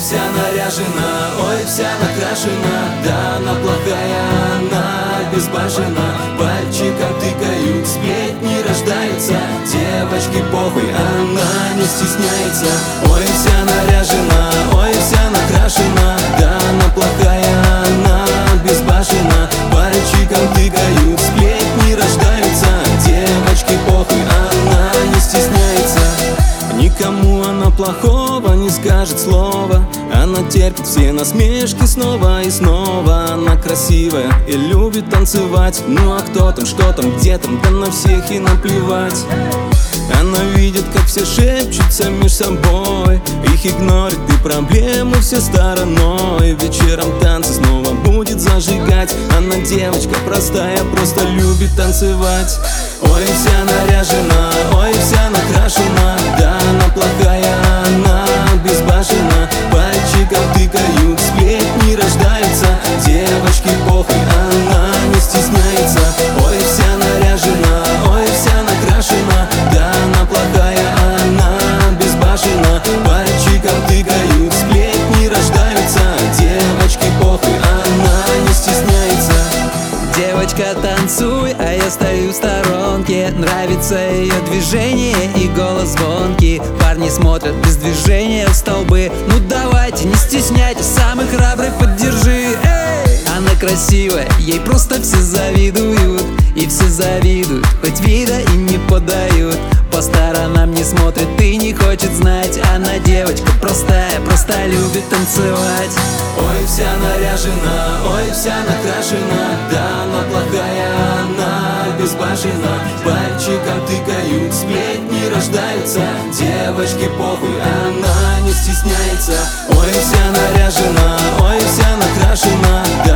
вся наряжена, ой, вся накрашена. Да, она плохая, она безбашена. Пальчиком тыкают, сплетни рождаются. Девочке похуй, она не стесняется. Ой, вся наряжена, ой, вся накрашена. Да, она плохая, она безбашена. Пальчиком тыкают, сплетни рождаются. Девочке похуй, она не стесняется. Никому она плохого не скажет слова. Она терпит все насмешки снова и снова. Она красивая и любит танцевать. Ну а кто там, что там, где там, да на всех и наплевать. Она видит, как все шепчутся меж собой. Их игнорит и проблемы все стороной. Вечером танцы снова будет зажигать. Она девочка простая, просто любит танцевать. Ой, вся наряжена, ой, вся накрашена. Да, она плохая, она безбашена. Пальчиком тыкают, сплетни рождаются. Девочке похуй, она не стесняется. Ой, вся наряжена, ой, вся накрашена. Да, она плохая, она безбашена. Пальчиком тыкают, сплетни рождаются. Девочке похуй, она не стесняется. Девочка, танцуй, а я стою в сторонке. Нравится ее движение и голос звонкий. Парни смотрят без движения в столбы. Ну давайте, не стесняйтесь, самый храбрый поддержи. Эй! Она красивая, ей просто все завидуют. И все завидуют, хоть вида и не подают. По сторонам не смотрит и не хочет знать. Она девочка простая, просто любит танцевать. Ой, вся наряжена, ой, вся накрашена. Да, она плохая, она безбашена. Пальчиком тыкают, сплетни рождаются. Девочке похуй, она не стесняется. Ой, вся наряжена, ой, вся накрашена. Да,